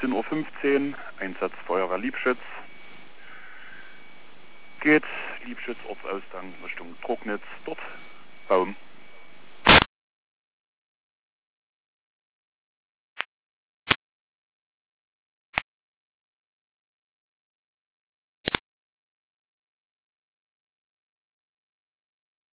16:15 Uhr, Einsatz Feuerwehr Liebschütz. Geht Liebschütz Ortsausgang Richtung Drucknitz, dort Baum